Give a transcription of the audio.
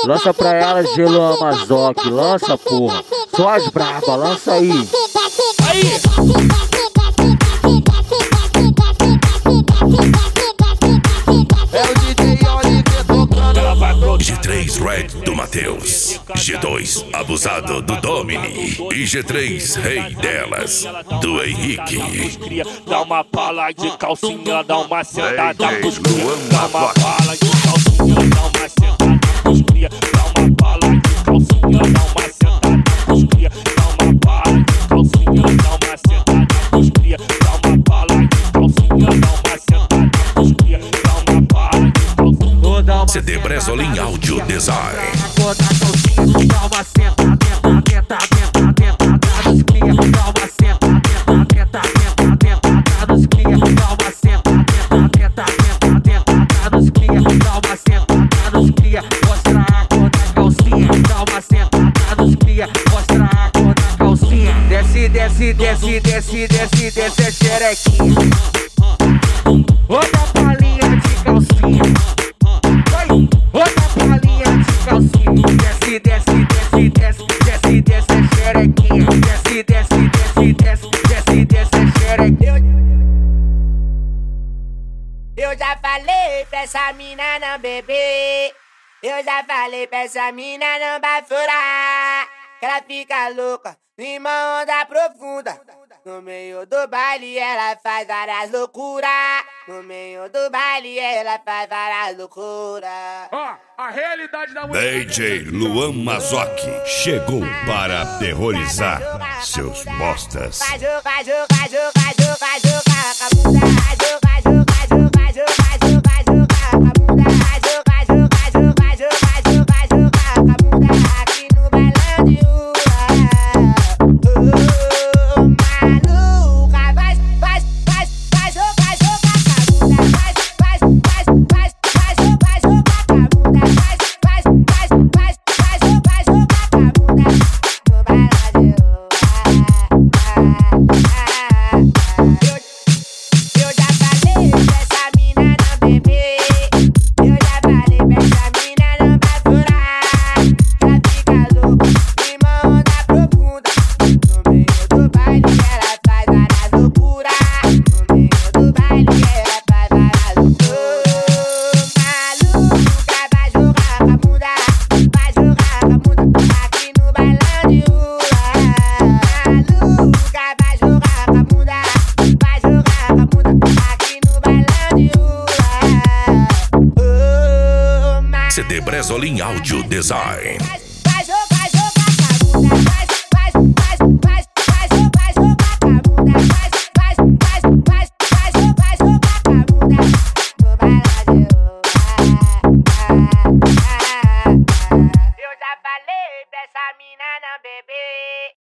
Lança pra elas de Luan Mazoc, lança porra. Só as braba, lança aí. Aí! É o DJ Oliver tocando. Ela vai pro G3 Red do Matheus, G2 Abusado do Domini e G3 Rei delas do Henrique. Dá uma pala de calcinha, dá uma sentada pros cria. Dá uma pala de calcinha, dá uma sentada pros cria. Dá uma pala de calcinha, dá uma sentada pros cria. Dá uma pala de calcinha, dá uma sentada pros cria. Dá uma pala de calcinha, dá uma sentada pros cria. Dá uma pala de calcinha. CD Bresolim Audio Design. Desce a xerequinha. Outra palinha de calcinha. Outra palinha de calcinha. Desce a xerequinha. Desce a xerequinha. Eu já falei pra essa mina não beber. Eu já falei pra essa mina não bafurar. Que ela fica louca, numa onda profunda. No meio do baile ela faz várias loucuras. No meio do baile ela faz várias loucuras. A realidade da mulher. DJ Luan Mazoc chegou para aterrorizar seus bostas. Vai jogar com a bunda. Vai jogar com a bunda. Vai jogar com a bunda. Aqui no bailão de rua. Maluca, vai jogar com a bunda. Vai jogar com a bunda. Vai jogar com a bunda. No bailão de rua. Eu já falei pra essa mina não beber. Eu já falei pra essa mina não bafurar. Ela fica louca, numa onda profunda. No meio do baile ela faz várias loucuras. No meio do baile ela faz várias loucuras. Maluca, vai jogar com a bunda. Vai jogar com a bunda aqui no bailão de rua. Maluca, vai jogar com a bunda. Vai jogar com a bunda aqui no bailão de rua. CD Bresolim Audio Design.